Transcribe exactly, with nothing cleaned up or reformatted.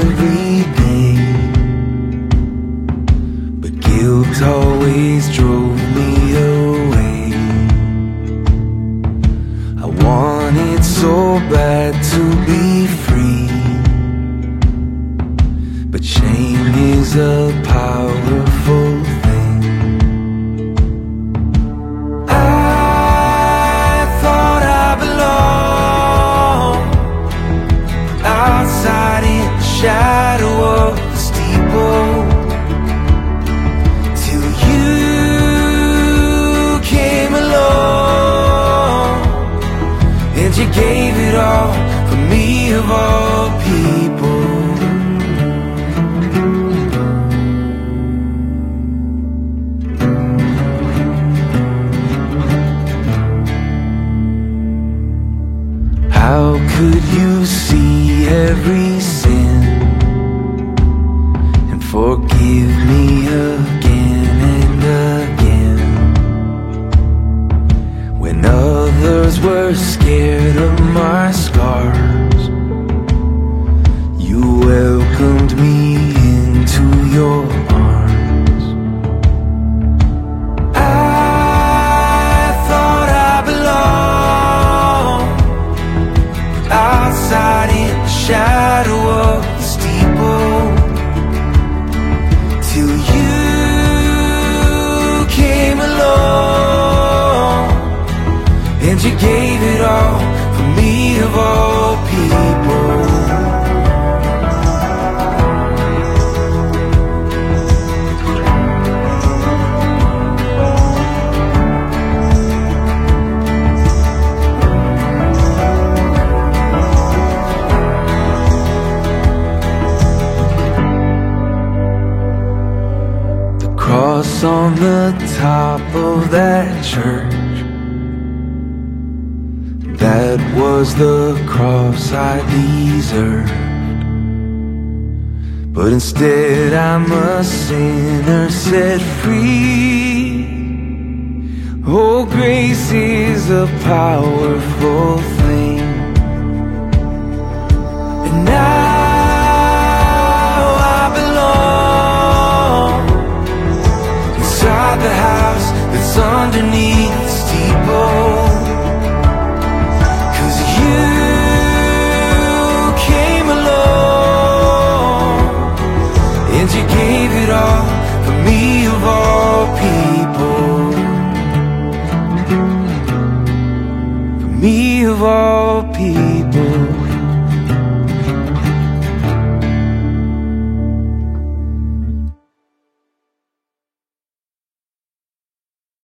every day, but guilt always drove me away. I wanted so bad to be free, but shame is a powerful thing. I thought I belonged outside in the shadow of the steeple, till you came along and you gave it all for me, of all people. How could you see every sin and forgive me again and again, when others were scared of my scars? You welcomed me into your arms. I thought I belonged outside in the shadow of the steeple, till you came along and you gave it all for me, of all people. Cross on the top of that church, that was the cross I deserved. But instead I'm a sinner set free. Oh, grace is a powerful thing. And now the house that's underneath the steeple, 'cause you came along and you gave it all for me, of all people. For me, of all people.